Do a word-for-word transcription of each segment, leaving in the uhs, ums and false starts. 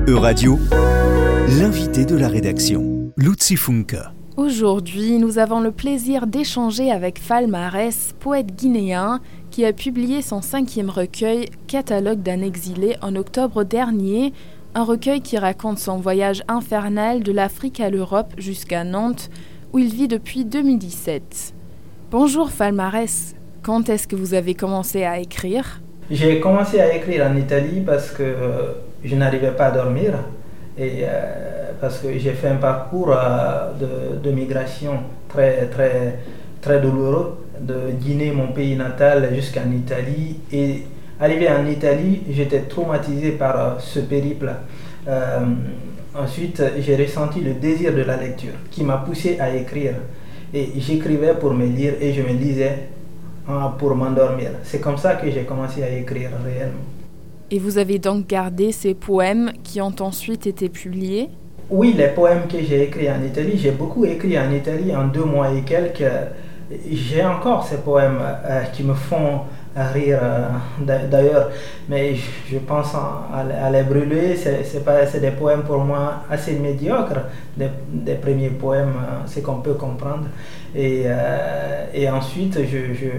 Euradio, l'invité de la rédaction, Luzi Funke. Aujourd'hui, nous avons le plaisir d'échanger avec Fall Marès, poète guinéen, qui a publié son cinquième recueil, Catalogue d'un exilé, en octobre dernier, un recueil qui raconte son voyage infernal de l'Afrique à l'Europe jusqu'à Nantes, où il vit depuis deux mille dix-sept. Bonjour Fall Marès, quand est-ce que vous avez commencé à écrire ? J'ai commencé à écrire en Italie parce que euh, je n'arrivais pas à dormir et euh, parce que j'ai fait un parcours euh, de, de migration très, très, très douloureux de Guinée, mon pays natal, jusqu'en Italie. Et arrivé en Italie, j'étais traumatisé par euh, ce périple. Euh, ensuite, j'ai ressenti le désir de la lecture qui m'a poussé à écrire. Et j'écrivais pour me lire et je me lisais pour m'endormir. C'est comme ça que j'ai commencé à écrire réellement. Et vous avez donc gardé ces poèmes qui ont ensuite été publiés ? Oui, les poèmes que j'ai écrits en Italie, j'ai beaucoup écrit en Italie en deux mois et quelques. J'ai encore ces poèmes euh, qui me font rire euh, d'ailleurs, mais je pense à, à les brûler. C'est, c'est, pas, c'est des poèmes pour moi assez médiocres, des, des premiers poèmes, euh, c'est qu'on peut comprendre. Et, euh, et ensuite, je, je,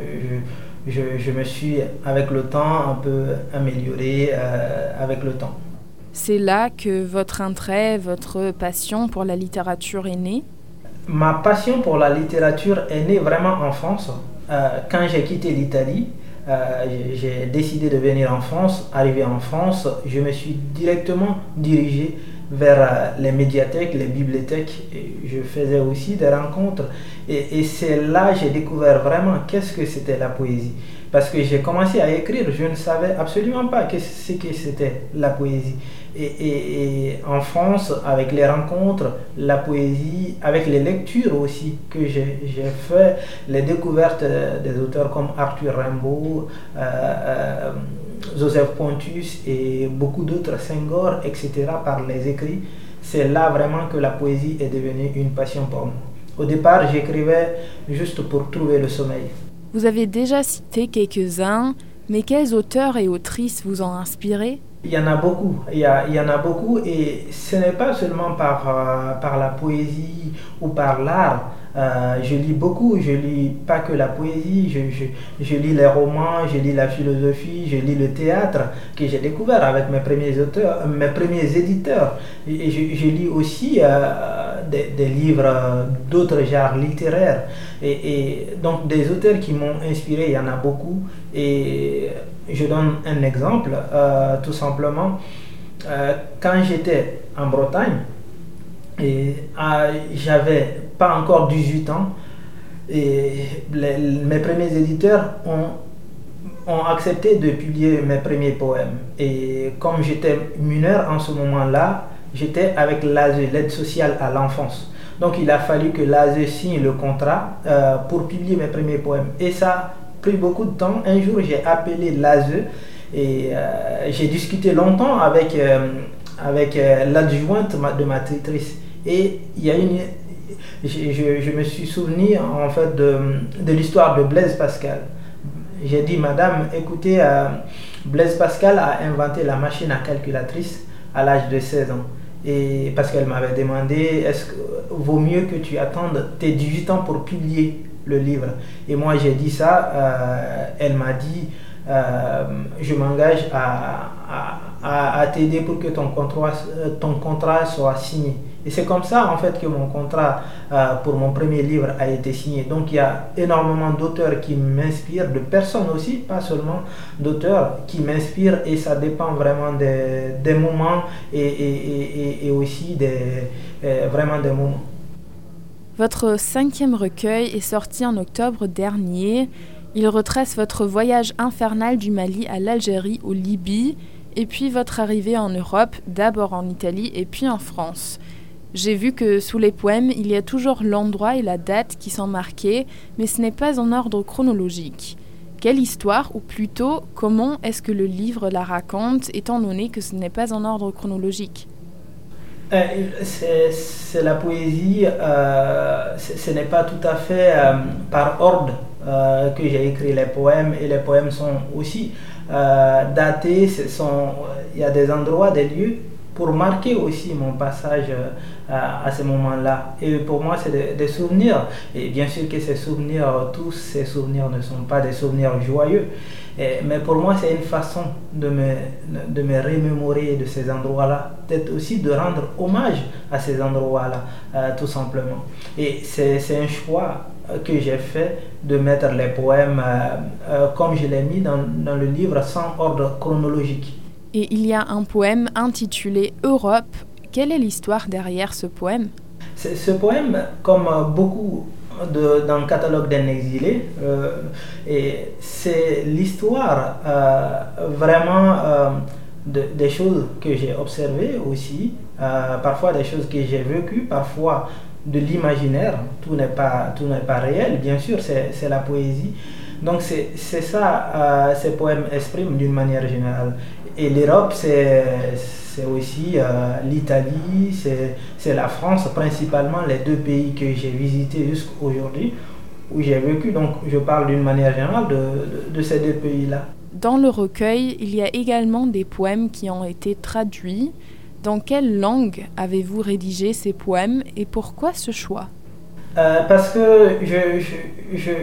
je, je, je me suis, avec le temps, un peu amélioré euh, avec le temps. C'est là que votre intérêt, votre passion pour la littérature est née ? Ma passion pour la littérature est née vraiment en France. Euh, quand j'ai quitté l'Italie, euh, j'ai décidé de venir en France. Arrivé en France, je me suis directement dirigé vers euh, les médiathèques, les bibliothèques. Et je faisais aussi des rencontres. Et, et c'est là que j'ai découvert vraiment qu'est-ce que c'était la poésie. Parce que j'ai commencé à écrire, je ne savais absolument pas ce que c'était la poésie. Et, et, et en France, avec les rencontres, la poésie, avec les lectures aussi que j'ai, j'ai fait, les découvertes des auteurs comme Arthur Rimbaud, euh, euh, Joseph Pontus et beaucoup d'autres, Senghor, et cetera, par les écrits, c'est là vraiment que la poésie est devenue une passion pour moi. Au départ, j'écrivais juste pour trouver le sommeil. Vous avez déjà cité quelques-uns, mais quels auteurs et autrices vous ont inspiré ? Il y en a beaucoup, il y, a, il y en a beaucoup et ce n'est pas seulement par, euh, par la poésie ou par l'art. Euh, je lis beaucoup, je lis pas que la poésie, je, je, je lis les romans, je lis la philosophie, je lis le théâtre que j'ai découvert avec mes premiers auteurs, mes premiers éditeurs. Et je, je lis aussi euh, des, des livres d'autres genres littéraires. Et, et donc des auteurs qui m'ont inspiré, il y en a beaucoup. Et je donne un exemple, euh, tout simplement. Euh, quand j'étais en Bretagne, et euh, j'avais pas encore dix-huit ans et les, mes premiers éditeurs ont, ont accepté de publier mes premiers poèmes. Et comme j'étais mineur en ce moment-là, j'étais avec l'A S E, l'aide sociale à l'enfance. Donc il a fallu que l'A S E signe le contrat euh, pour publier mes premiers poèmes. Et ça a pris beaucoup de temps. Un jour, j'ai appelé l'A S E et euh, j'ai discuté longtemps avec, euh, avec euh, l'adjointe de ma tutrice. Et il y a une, je, je, je me suis souvenu en fait de, de l'histoire de Blaise Pascal. J'ai dit, madame, écoutez, euh, Blaise Pascal a inventé la machine à calculatrice à l'âge de seize ans. Et parce qu'elle m'avait demandé, est-ce que vaut mieux que tu attendes tes dix-huit ans pour publier le livre? Et moi j'ai dit ça, euh, elle m'a dit, euh, je m'engage à, à, à, à t'aider pour que ton contrat, ton contrat soit signé. Et c'est comme ça en fait que mon contrat euh, pour mon premier livre a été signé. Donc il y a énormément d'auteurs qui m'inspirent, de personnes aussi, pas seulement d'auteurs qui m'inspirent, et ça dépend vraiment des, des moments et, et, et, et aussi des, euh, vraiment des moments. Votre cinquième recueil est sorti en octobre dernier. Il retrace votre voyage infernal du Mali à l'Algérie, au Libye, et puis votre arrivée en Europe, d'abord en Italie et puis en France. J'ai vu que sous les poèmes, il y a toujours l'endroit et la date qui sont marqués, mais ce n'est pas en ordre chronologique. Quelle histoire, ou plutôt, comment est-ce que le livre la raconte, étant donné que ce n'est pas en ordre chronologique ? euh, c'est, c'est la poésie, euh, ce n'est pas tout à fait euh, par ordre euh, que j'ai écrit les poèmes, et les poèmes sont aussi euh, datés, ce sont, il y a des endroits, des lieux pour marquer aussi mon passage à, à ce moment-là. Et pour moi, c'est des, des souvenirs. Et bien sûr que ces souvenirs, tous ces souvenirs ne sont pas des souvenirs joyeux. Et, mais pour moi, c'est une façon de me, de me remémorer de ces endroits-là. Peut-être aussi de rendre hommage à ces endroits-là, euh, tout simplement. Et c'est, c'est un choix que j'ai fait de mettre les poèmes euh, euh, comme je l'ai mis dans, dans le livre, sans ordre chronologique. Et il y a un poème intitulé « Europe ». Quelle est l'histoire derrière ce poème ? C'est, ce poème, comme beaucoup de, dans le catalogue d'un exilé, euh, et c'est l'histoire euh, vraiment euh, de, des choses que j'ai observées aussi, euh, parfois des choses que j'ai vécues, parfois de l'imaginaire. Tout n'est pas, tout n'est pas réel, bien sûr, c'est, c'est la poésie. Donc c'est, c'est ça, euh, ces poèmes expriment d'une manière générale. Et l'Europe, c'est, c'est aussi euh, l'Italie, c'est, c'est la France, principalement les deux pays que j'ai visités jusqu'aujourd'hui, où j'ai vécu. Donc je parle d'une manière générale de, de, de ces deux pays-là. Dans le recueil, il y a également des poèmes qui ont été traduits. Dans quelle langue avez-vous rédigé ces poèmes et pourquoi ce choix ? euh, Parce que je, je, je,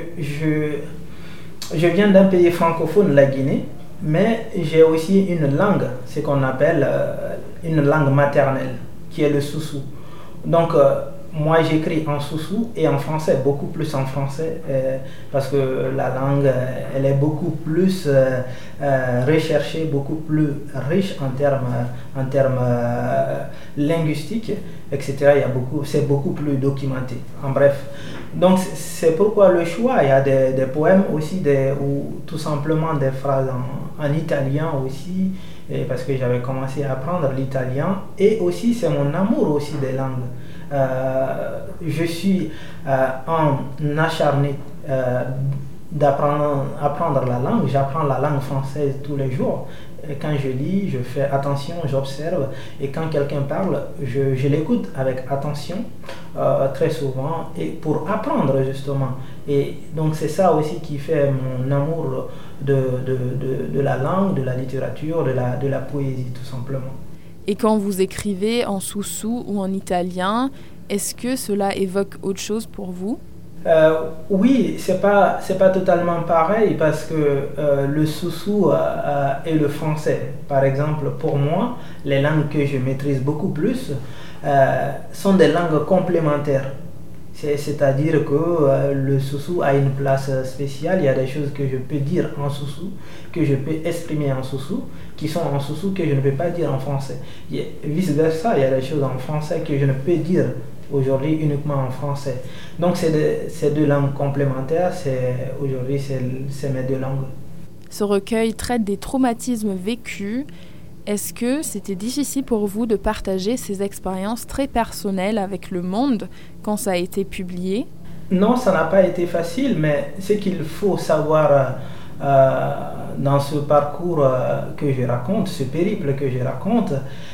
je, je viens d'un pays francophone, la Guinée, mais j'ai aussi une langue, ce qu'on appelle euh, une langue maternelle, qui est le soussou. Donc, euh, moi, j'écris en soussou et en français, beaucoup plus en français, euh, parce que la langue, euh, elle est beaucoup plus euh, euh, recherchée, beaucoup plus riche en termes, en termes euh, linguistiques, et cetera. Il y a beaucoup, c'est beaucoup plus documenté, en bref. Donc, c'est pourquoi le choix. Il y a des, des poèmes aussi, des, ou tout simplement des phrases en, en italien aussi, et parce que j'avais commencé à apprendre l'italien, et aussi, c'est mon amour aussi des langues. Euh, je suis euh, en acharné euh, d'apprendre apprendre la langue. J'apprends la langue française tous les jours. Et quand je lis, je fais attention, j'observe. Et quand quelqu'un parle, je, je l'écoute avec attention, euh, très souvent, et pour apprendre justement. Et donc c'est ça aussi qui fait mon amour de, de, de, de la langue, de la littérature, de la, de la poésie tout simplement. Et quand vous écrivez en soussou ou en italien, est-ce que cela évoque autre chose pour vous ? euh, Oui, c'est pas, c'est pas totalement pareil parce que euh, le soussou euh, et le français, par exemple, pour moi, les langues que je maîtrise beaucoup plus euh, sont des langues complémentaires. C'est, c'est-à-dire que euh, le soussou a une place spéciale. Il y a des choses que je peux dire en soussou, que je peux exprimer en soussou, qui sont en soussou que je ne peux pas dire en français. Et vice-versa, il y a des choses en français que je ne peux dire aujourd'hui uniquement en français. Donc c'est de, ces deux langues complémentaires, c'est, aujourd'hui c'est, c'est mes deux langues. Ce recueil traite des traumatismes vécus. Est-ce que c'était difficile pour vous de partager ces expériences très personnelles avec le monde quand ça a été publié ? Non, ça n'a pas été facile, mais ce qu'il faut savoir euh, dans ce parcours euh, que je raconte, ce périple que je raconte,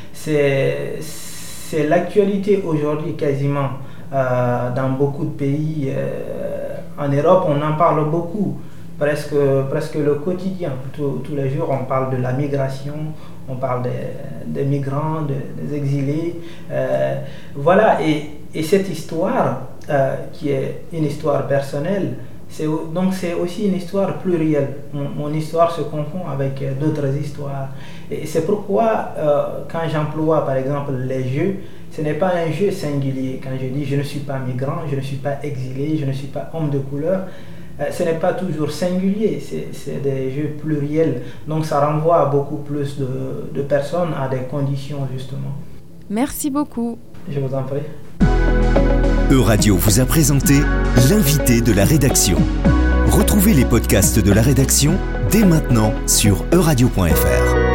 c'est, c'est l'actualité aujourd'hui quasiment euh, dans beaucoup de pays. Euh, en Europe, on en parle beaucoup, presque, presque le quotidien. Tous, tous les jours, on parle de la migration. On parle des, des migrants, des, des exilés. Euh, voilà, et, et cette histoire, euh, qui est une histoire personnelle, c'est, donc c'est aussi une histoire plurielle. Mon, mon histoire se confond avec d'autres histoires. Et c'est pourquoi, euh, quand j'emploie par exemple les jeux, ce n'est pas un jeu singulier. Quand je dis je ne suis pas migrant, je ne suis pas exilé, je ne suis pas homme de couleur, ce n'est pas toujours singulier, c'est, c'est des jeux pluriels. Donc ça renvoie à beaucoup plus de, de personnes, à des conditions justement. Merci beaucoup. Je vous en prie. Euradio vous a présenté l'invité de la rédaction. Retrouvez les podcasts de la rédaction dès maintenant sur euradio point f r.